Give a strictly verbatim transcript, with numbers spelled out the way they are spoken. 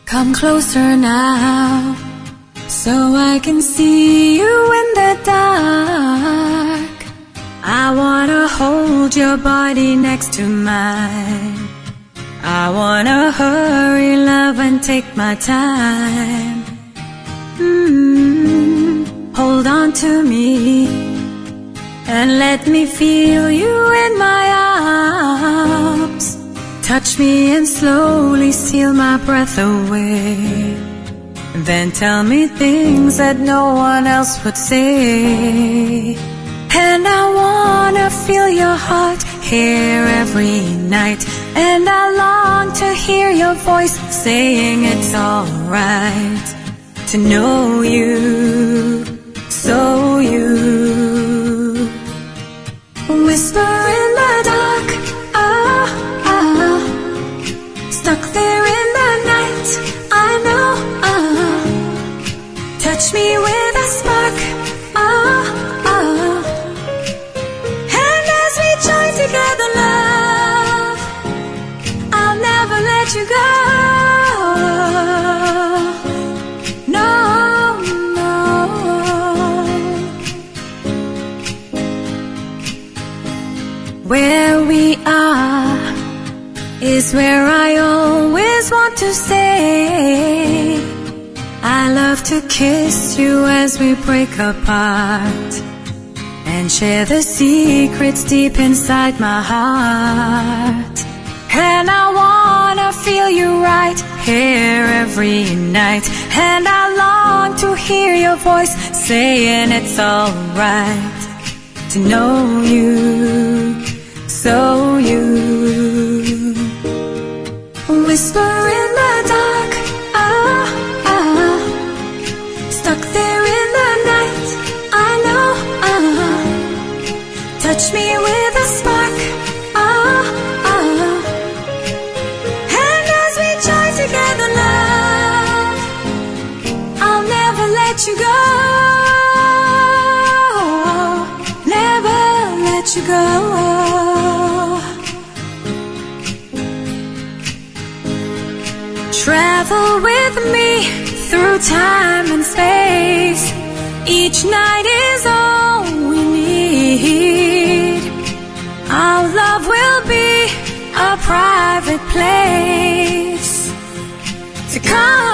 Come closer now, so I can see you in the dark. I wanna hold your body next to mine. I wanna hurry, love, and take my time. Mm-hmm. Hold on to me and let me feel you in my arms. Touch me and slowly steal my breath away. Then tell me things that no one else would say. And I wanna feel your heart here every night. And I long to hear your voice saying it's alright to know you, so you. Whisper in the dark, ah, ah, stuck there in the night, I know, ah. Touch me with a spark, ah, ah. And as we join together, love, I'll never let you go. No, no. Where we are is where I always want to stay. I love to kiss you as we break apart and share the secrets deep inside my heart. And I wanna feel you right here every night. And I long to hear your voice saying it's alright to know you, so you. Whisper in the dark, ah, ah, stuck there in the night, I know, ah. Touch me with a spark, ah, ah. And as we join together, love, I'll never let you go. Never let you go. Travel with me through time and space. Each night is all we need. Our love will be a private place to come